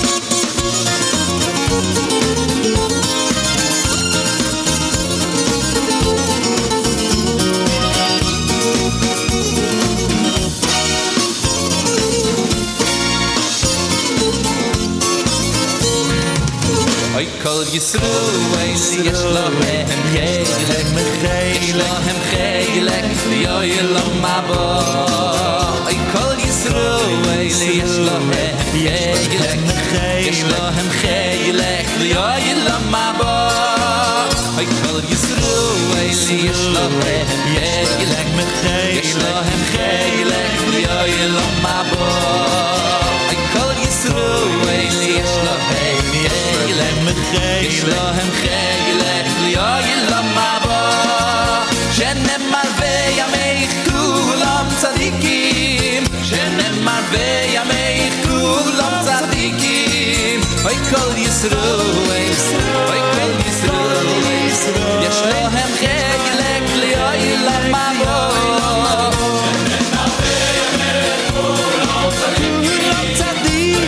S4: אוי כל ישראל יש להם חלק יש להם חלק ליועיל המבוא אוי כל ישראל יש להם חלק יש להם חלק ליועיל המבוא אוי כל ישראל יש להם חלק יש להם חלק ליועיל המבוא אוי כל ישראל יש להם יש להם חלק ליועיל המבוא שנאמר בימייך כולם צדיקים שנאמר בימייך כולם צדיקים אוי כל ישראל אוי כל ישראל יש להם חלק ליועיל המבוא שנאמר בימייך כולם צדיקים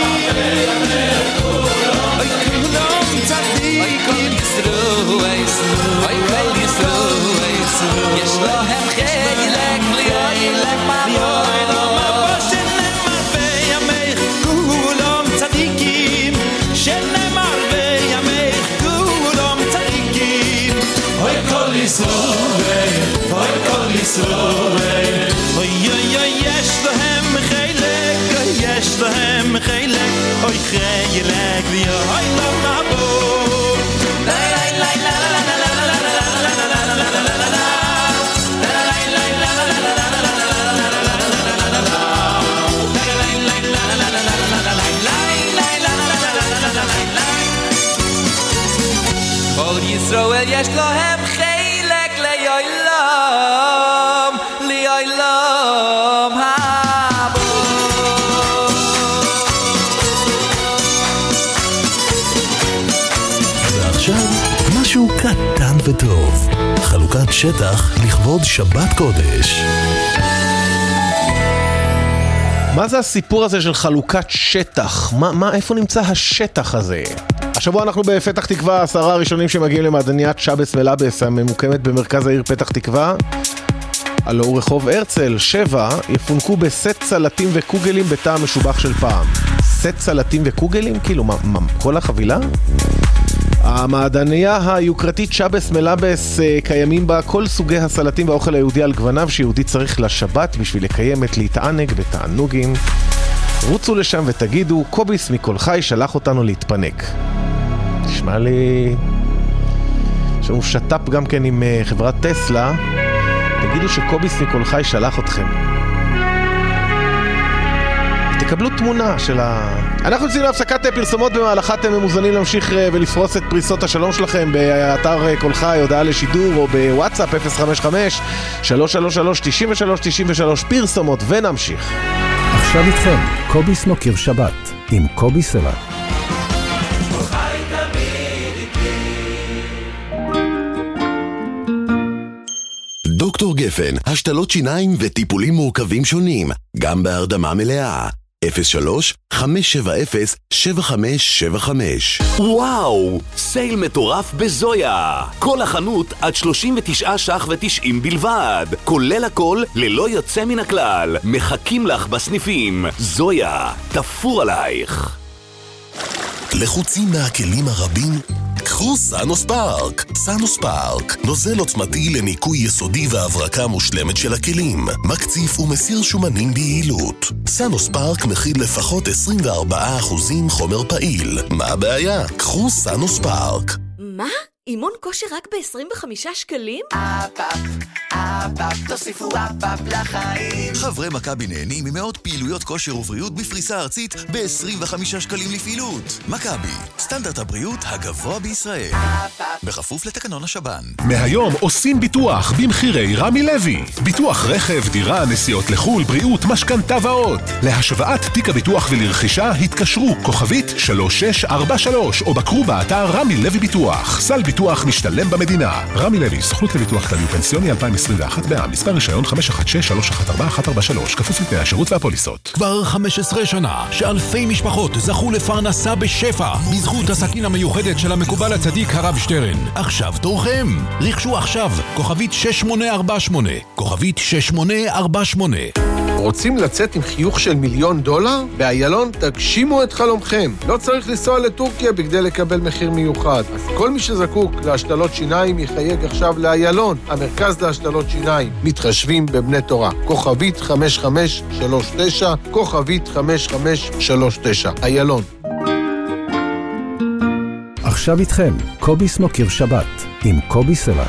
S4: אוי כל ישראל יש להם חלק ליועיל המבוא שנאמר בימייך כולם צדיקים שנאמר בימייך כולם צדיקים אוי כל ישראל אוי כל ישראל אוי אוי אוי יש להם חלק יש להם חלק אוי חלק ליועיל המבוא כל ישראל יש להם חלק ליועילם ליועילם
S3: ועכשיו משהו קטן וטוב, חלוקת שטח לכבוד שבת קודש.
S6: מה זה הסיפור הזה של חלוקת שטח? מה, מה, איפה נמצא השטח הזה? השבוע אנחנו בפתח תקווה, עשרה הראשונים שמגיעים למעדניית שבס ולבס הממוקמת במרכז העיר פתח תקווה. הלא הוא רחוב הרצל, שבע, יפונקו בסט סלטים וקוגלים בטעם משובח של פעם. סט סלטים וקוגלים? כאילו, מה, מה, כל החבילה? המעדניה היוקרתית שבס מלבס קיימים בה כל סוגי הסלטים והאוכל היהודי על גווניו שיהודי צריך לשבת בשביל לקיים את להתענג בתענוגים. רוצו לשם ותגידו, קוביס מכל חי שלח אותנו להתפנק. תשמע לי... יש לנו שטאפ גם כן עם חברת טסלה. תגידו שקוביס מכל חי שלח אתכם. תקבלו תמונה של ה... אנחנו יוצאים להפסקת פרסומות, במהלכה אתם ממוזנים להמשיך ולפרוס את פריסות השלום שלכם באתר כל חי, הודעה לשידור, או בוואטסאפ אפס חמש חמש שלוש שלוש שלוש תשעים ושלוש תשעים ושלוש. פרסומות ונמשיך.
S8: עכשיו איתכם, קוביס מוקיר שבת עם קובי סלע.
S3: דוקטור גפן, השתלות שיניים וטיפולים מורכבים שונים, גם בהרדמה מלאה. אפס שלוש חמש שבע אפס שבע חמש שבע חמש.
S12: וואו, סייל מטורף בזויה. כל החנות עד שלושים ותשעה ש"ח ותשעים בלבד. כולל הכל ללא יוצא מן הכלל. מחכים לך בסניפים. זויה, תפור עלייך.
S3: לחוצים מהכלים הרבים? קחו סאנוס פארק. סאנוס פארק, נוזל עוצמתי לניקוי יסודי והברקה מושלמת של הכלים, מקציף ומסיר שומנים ביעילות. סאנוס פארק מכיל לפחות עשרים וארבעה אחוז חומר פעיל. מה הבעיה? קחו סאנוס פארק.
S20: מה? אימון כושר רק ב-עשרים וחמישה שקלים?
S21: אפ-אפ, אפ-אפ, תוסיפו אפ-אפ לחיים.
S22: חברי מכבי נהנים ממאות פעילויות כושר ובריאות בפריסה ארצית ב-עשרים וחמישה שקלים לפעילות. מכבי, סטנדרט הבריאות הגבוה בישראל. בכפוף לתקנון השב"ן.
S23: מהיום עושים ביטוח במחירי רמי לוי. ביטוח רכב, דירה, נסיעות לחול, בריאות, משכנתה ועוד. להשוואת תיק הביטוח ולרכישה התקשרו כוכבית שלוש שש ארבע שלוש או בקרו באתר רמי לוי ביטוח. סל ביטוח משתלם במדינה. רמי לוי, סוכנות לביטוח כללי ופנסיוני אלפיים עשרים ואחת בע"מ, מספר רישיון חמש אחת שש שלוש אחת ארבע אחת ארבע שלוש, כפוף לתנאי השירות והפוליסות.
S24: כבר חמש עשרה שנה שאלפי משפחות זכו לפרנסה בשפע בזכות הסכין המיוחדת של המקובל הצדיק הרב שטרן. עכשיו תורכם. רכשו עכשיו כוכבית שש שמונה ארבע שמונה, כוכבית שש שמונה ארבע שמונה.
S25: רוצים לצאת עם חיוך של מיליון דולר? באיילון תגשימו את חלומכם. לא צריך לנסוע לטורקיה בכדי לקבל מחיר מיוחד. אז כל מי שזקוק להשתלות שיניים יחייג עכשיו לאיילון, המרכז להשתלות שיניים. מתחשבים בבני תורה. כוכבית חמש חמש שלוש תשע, כוכבית חמש חמש שלוש תשע. איילון.
S8: עכשיו איתכם, קוביס מוקיר שבת עם קובי סלע.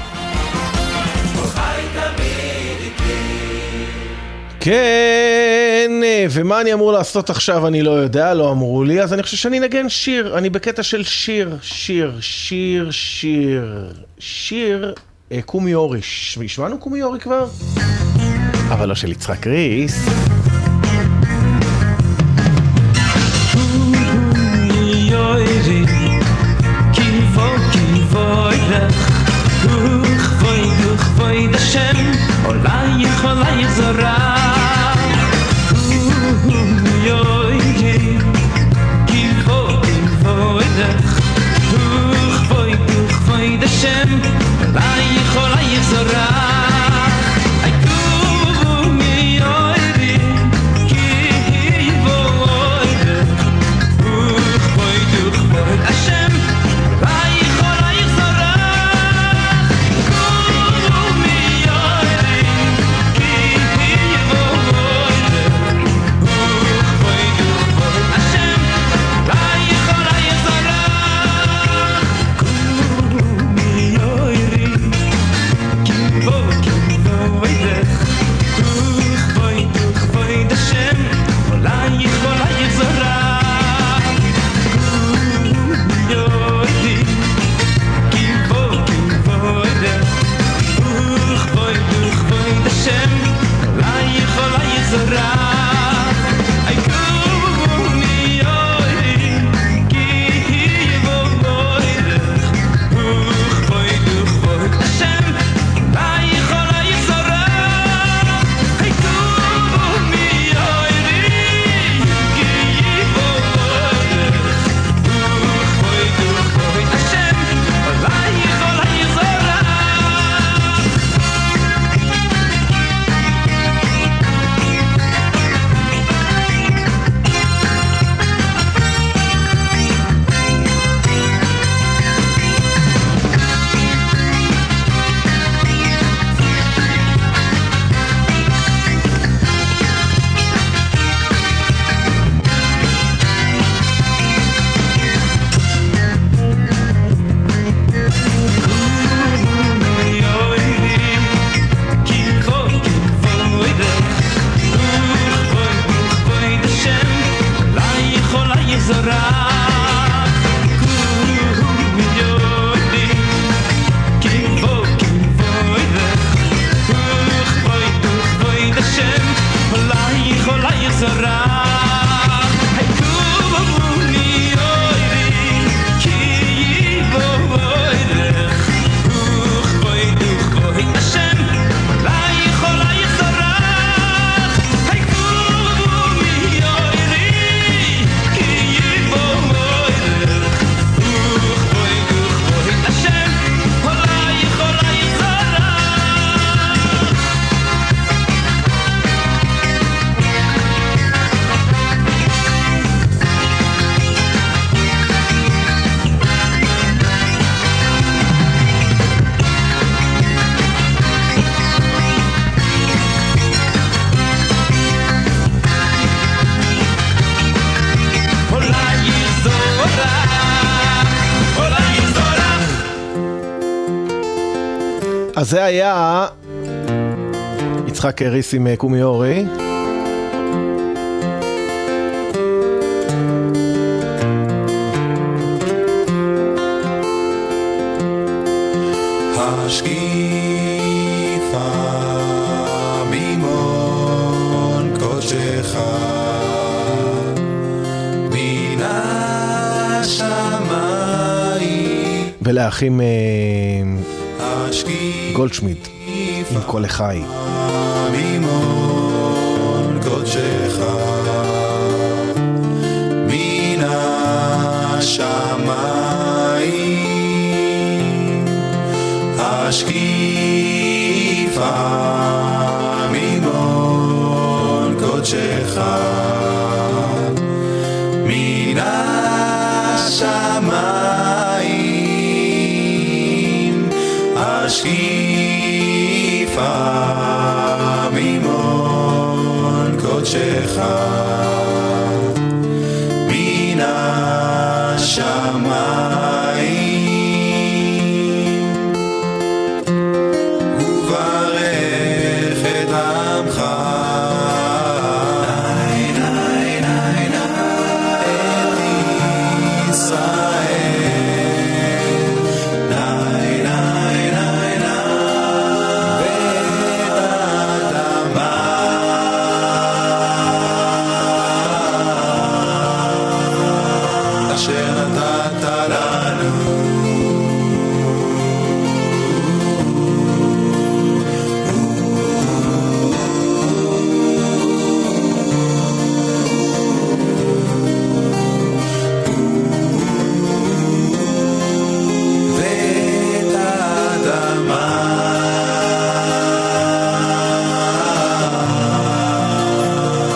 S6: כן, ומה אני אמור לעשות עכשיו אני לא יודע, לא אמרו לי, אז אני חושב שאני נגן שיר, אני בקטע של שיר, שיר, שיר, שיר, שיר, אה, קומי אורי, השמענו קומי אורי כבר? אבל לא של יצחק ריס.
S4: עולייך עולייך זרה כיבו כיבו אדך וכבוי וכבוי דשם עולייך עולייך זרה איקו מי אוירי
S6: אז זה היה יצחק ריס עם קומי אורי.
S4: השקיפה ממון קודשך מן השמיים.
S6: ולאחים גולדשמיט עם כל החי
S4: ממון קודשך מן השמיים השקיפה ממון קודשך מן השמיים השקיפה ממון קודשך מן השמיים וברך את עמך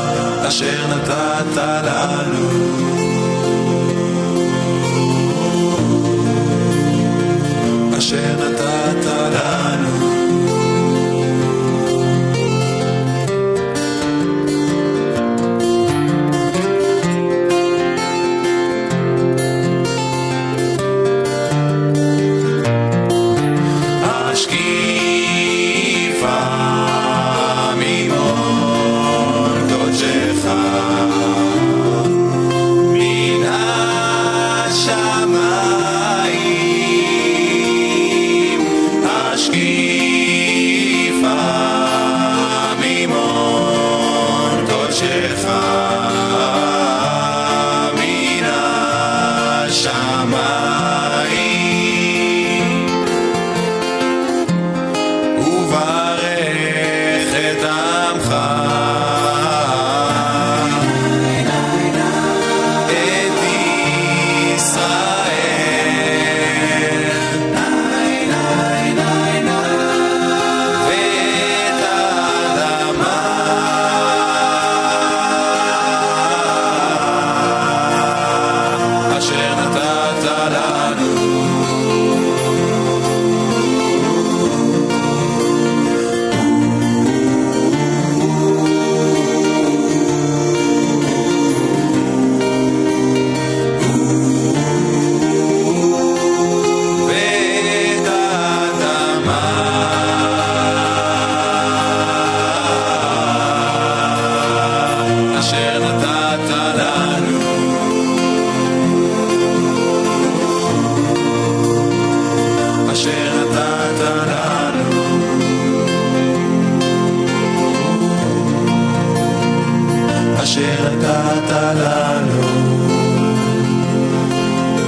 S4: אשר נתת לנו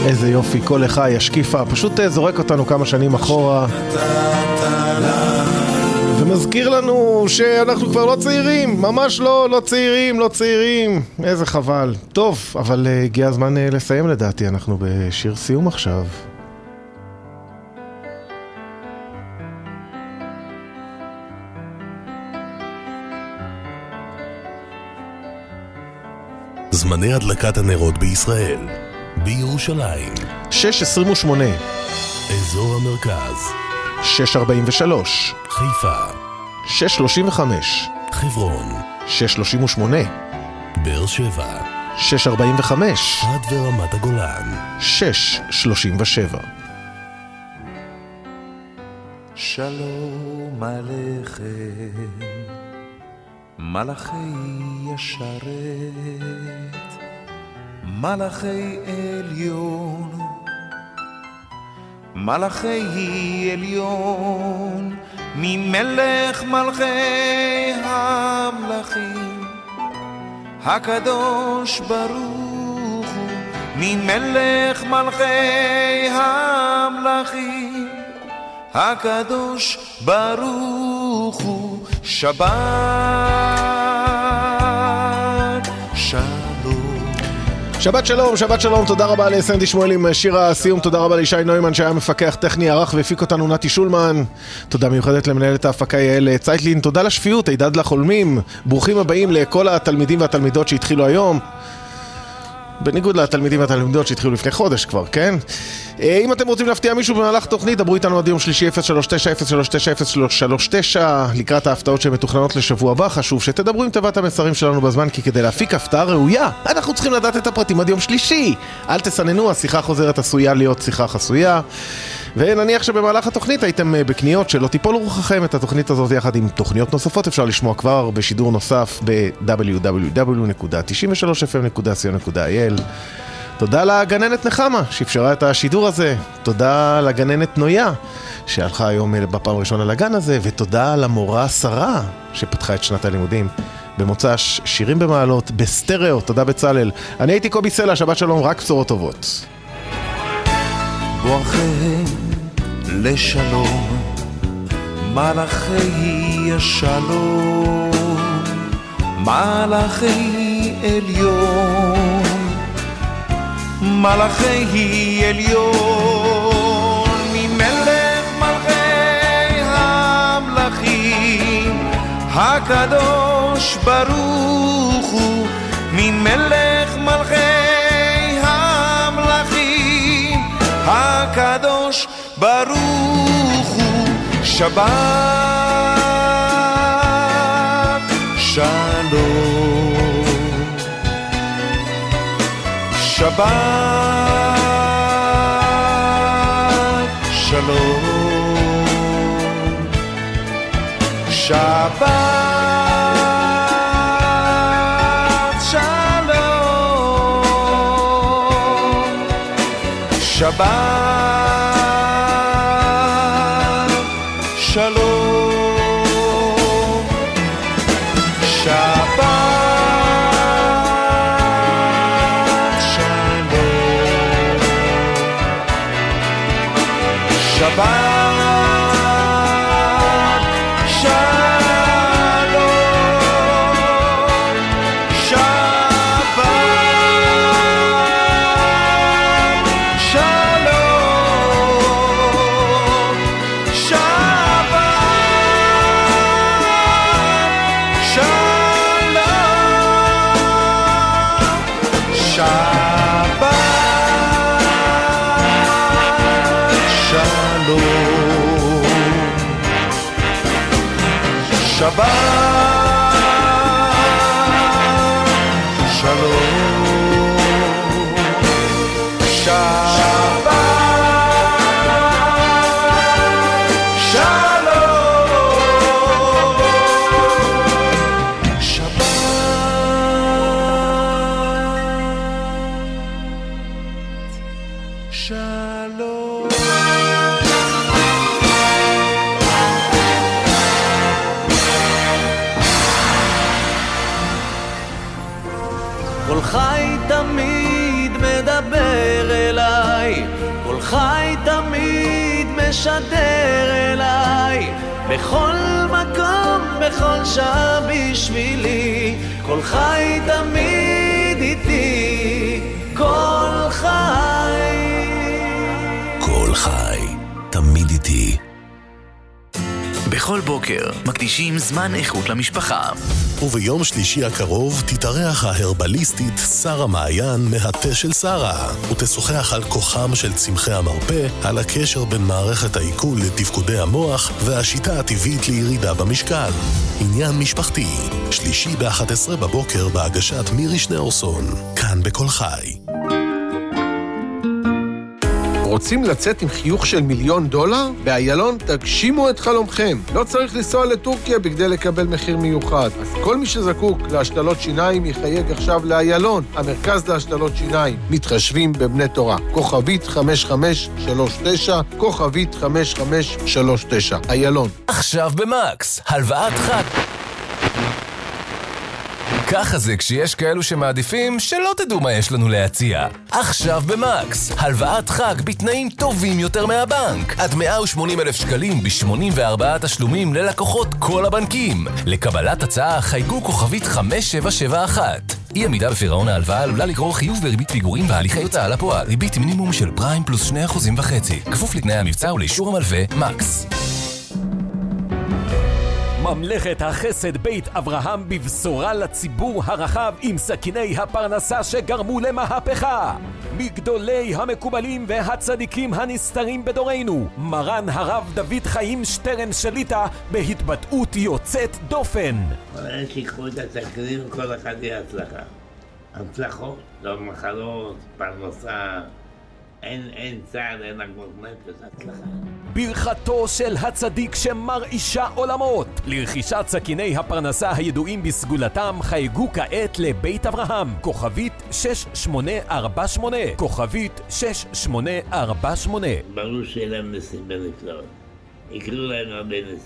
S6: איזה יופי, כל אחד ישקיפה, פשוט זורק אותנו כמה שנים אחורה ומזכיר לנו שאנחנו כבר לא צעירים, ממש לא, לא צעירים, לא צעירים, איזה חבל. טוב, אבל uh, הגיע הזמן uh, לסיים לדעתי, אנחנו בשיר סיום עכשיו.
S3: זמני הדלקת הנרות בישראל, בירושלים
S6: שש עשרים ושמונה,
S3: אזור המרכז
S6: שש ארבעים ושלוש,
S3: חיפה
S6: שש שלושים וחמש,
S3: חברון
S6: שש שלושים ושמונה,
S3: באר שבע
S6: שש ארבעים וחמש,
S3: עד ורמת הגולן
S6: שש שלושים ושבע.
S1: שלום עליכם מלאכי ישרת, מלאכי עליון, מלאכי עליון, ממלך מלכי המלכים, הקדוש ברוך הוא, ממלך מלכי המלכים, הקדוש ברוך הוא. שבת שלום.
S6: שבת שלום, שבת שלום, תודה רבה לסנדי שמואל עם שיר הסיום, תודה רבה לישי נוימן שהיה מפקח טכני ערך והפיק אותנו נתי שולמן, תודה מיוחדת למנהלת ההפקה יעל צייטלין, תודה לשפיות, הידד לחולמים, ברוכים הבאים לכל התלמידים והתלמידות שהתחילו היום, בניגוד לתלמידים והתלמידות שהתחילו לפני חודש כבר, כן? אם אתם רוצים להפתיע מישהו במהלך תוכנית, דברו איתנו עד יום שלישי אפס שלוש תשע אפס שלוש תשע אפס שלוש תשע לקראת ההפתעות שמתוכננות לשבוע הבא. חשוב שתדברו עם תיבת המסרים שלנו בזמן, כי כדי להפיק הפתעה ראויה אנחנו צריכים לדעת את הפרטים עד יום שלישי. אל תסננו, השיחה חוזרת עשויה להיות שיחה חסויה, ונניח שבמהלך התוכנית הייתם בקניות שלא תיפול רוחכם. את התוכנית הזאת יחד עם תוכניות נוספות אפשר לשמוע כבר בשידור נוסף ב-דאבליו דאבליו דאבליו נקודה תשעים ושלוש אף אם נקודה סי או נקודה איי אל. תודה לגננת נחמה שאפשרה את השידור הזה, תודה לגננת נויה שהלכה היום בפעם הראשונה לגן הזה, ותודה למורה שרה שפתחה את שנת הלימודים במוצ"ש שירים במעלות בסטריאו. תודה בצלאל. אני הייתי קובי סלע, שבת שלום, רק בשורות טובות.
S1: בואכם לשלום מלאכי השלום, מלאכי עליון, מלאכי עליון, ממלך מלכי המלכים, הקדוש ברוך הוא, ממלך מלכי המלכים, הקדוש ברוך הוא. שבת שלום, שבת שלום, שבת שלום, שבת שלום, שבת
S18: כל חי תמיד מדבר אליי כל חי תמיד משדר אליי, בכל מקום, בכל שעה בשבילי, כל חי תמיד איתי, כל חי.
S22: כל חי תמיד איתי. בכל בוקר מקדישים זמן איכות למשפחה.
S3: וביום שלישי הקרוב תתארח ההרבליסטית שרה מעיין מהתה של שרה, ותשוחח על כוחם של צמחי המרפא, על הקשר בין מערכת העיכול לתפקודי המוח והשיטה הטבעית לירידה במשקל. עניין משפחתי, שלישי ב-אחת עשרה בבוקר בהגשת מירי שניאורסון, כאן בכל חי.
S25: רוצים לצאת עם חיוך של מיליון דולר? באיילון תגשימו את חלומכם. לא צריך לנסוע לטורקיה בכדי לקבל מחיר מיוחד. אז כל מי שזקוק להשתלות שיניים יחייג עכשיו לאיילון, המרכז להשתלות שיניים. מתחשבים בבני תורה. כוכבית חמש חמש שלוש תשע, כוכבית חמש חמש שלוש תשע. איילון.
S2: עכשיו במקס, הלוואת חג. ככה זה כשיש כאלו שמעדיפים שלא תדעו מה יש לנו להציע. עכשיו במקס, הלוואת חג בתנאים טובים יותר מהבנק. עד מאה ושמונים אלף שקלים ב-שמונים וארבעה תשלומים ללקוחות כל הבנקים. לקבלת הצעה חייגו כוכבית חמש שבע שבע אחת. אי עמידה בפירעון ההלוואה עלולה לגרור חיוב בריבית פיגורים והליכי הוצאה לפועל. ריבית מינימום של פריים פלוס שני אחוזים וחצי. כפוף לתנאי המבצע ולאישור המלווה מקס.
S5: ממלכת החסד בית אברהם בבשורה לציבור הרחב עם סכיני הפרנסה שגרמו למהפכה. מגדולי המקובלים והצדיקים הנסתרים בדורנו, מרן הרב דוד חיים שטרן שליטה בהתבטאות יוצאת דופן.
S7: איך שיקחו את הסכינים כל אחד יהיה הצלחה. הצלחות, לא מחלות, פרנסה. אין, אין צעד, אין עגמות נפש, הצלחה.
S5: ברכתו של הצדיק שמרעישה עולמות. לרכישת סכיני הפרנסה הידועים בסגולתם חייגו כעת לבית אברהם. כוכבית שש שמונה ארבע שמונה. כוכבית שש שמונה ארבע שמונה.
S7: ברור שיהיה להם נסים בנפלאות. יקראו להם הרבה נסים.